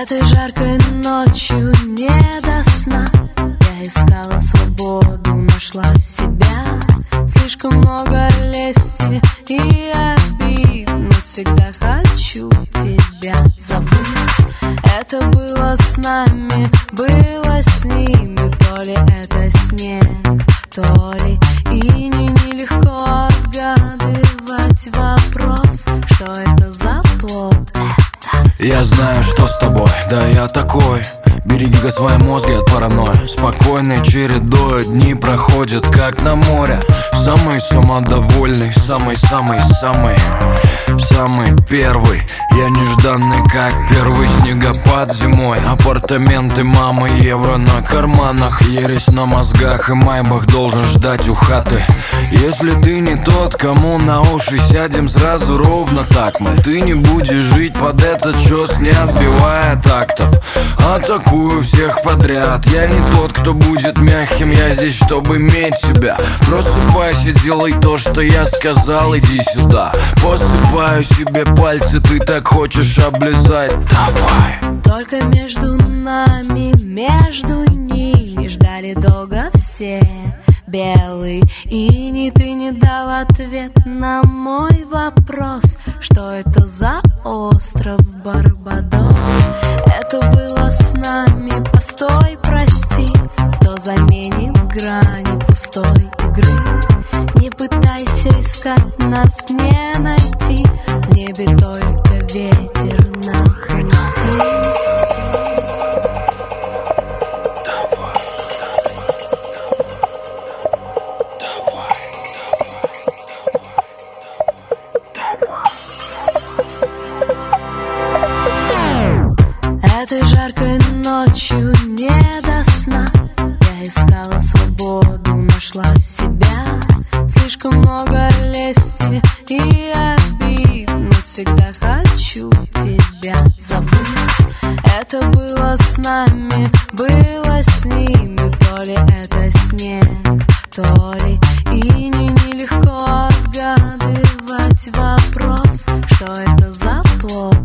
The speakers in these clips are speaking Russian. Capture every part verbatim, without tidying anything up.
Этой жаркой ночью не до сна я искала свободу, нашла себя. Слишком много лести и обид, но всегда хочу тебя забыть. Это было с нами, было с ними, то ли это снег, то ли и не нелегко отгадывать вопрос, что это за плод. Я знаю, что с тобой, да я такой. Береги-ка свои мозги от паранойи. Спокойной чередой дни проходят, как на море. Самый самодовольный, самый-самый-самый, самый первый. Я нежданный, как первый снегопад зимой. Апартаменты мамы, евро на карманах, ересь на мозгах и майбах должен ждать у хаты. Если ты не тот, кому на уши сядем сразу ровно так мы. Ты не будешь жить под этот чёс, не отбивая тактов. Атакую всех подряд. Я не тот, кто будет мягким, я здесь, чтобы иметь тебя. Просыпайся, делай то, что я сказал, иди сюда. Посыпаю себе пальцы, ты так хочешь облизать, давай. Только между нами, между ними ждали долго все. Белый иней, ты не дал ответ на мой вопрос, что это за остров Барбадос. Это было с нами, постой, прости, кто заменит грани пустой игры. Не пытайся искать, нас не найти, в небе только ветер на пути. Этой жаркой ночью не до сна я искала свободу, нашла себя. Слишком много лести и обид, но всегда хочу тебя забыть. Это было с нами, было с ними, то ли это снег, то ли и не нелегко отгадывать вопрос, что это за плод.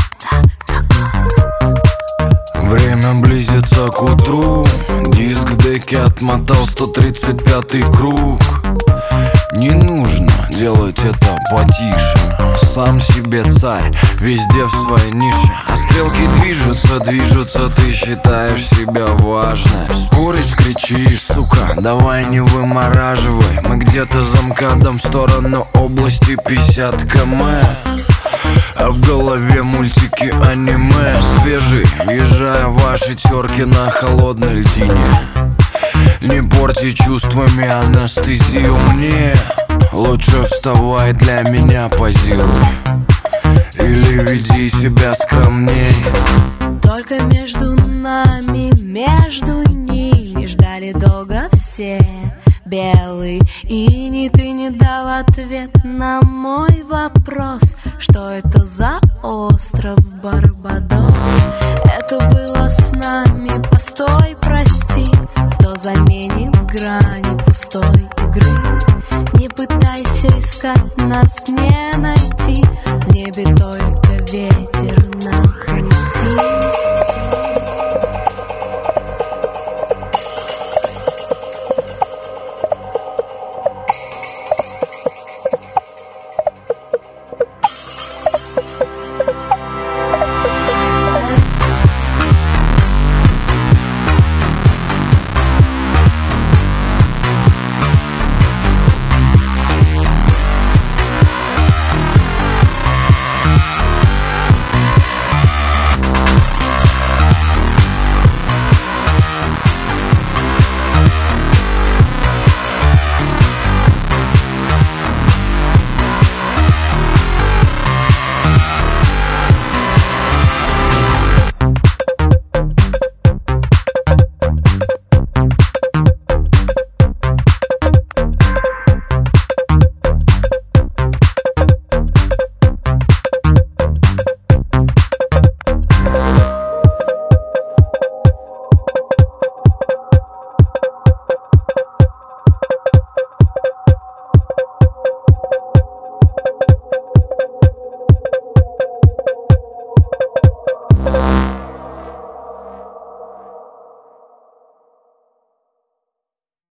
Время близится к утру. Диск в деке отмотал сто тридцать пятый круг. Не нужно делать это потише. Сам себе царь, везде в своей нише. А стрелки движутся, движутся, ты считаешь себя важной. Споришь, кричишь, сука, давай не вымораживай. Мы где-то за МКАДом в сторону области пятьдесят километров. А в голове мультики аниме свежие, въезжая в ваши терки на холодной льдине. Не порти чувствами анестезию мне. Лучше вставай, для меня позируй, или веди себя скромней. Только между нами, между ними ждали долго все. Белый иней, ты не дал ответ на мой вопрос, что это за остров Барбадос. Это было с нами, постой, прости, кто заменит грани пустой игры. Не пытайся искать, нас не найти.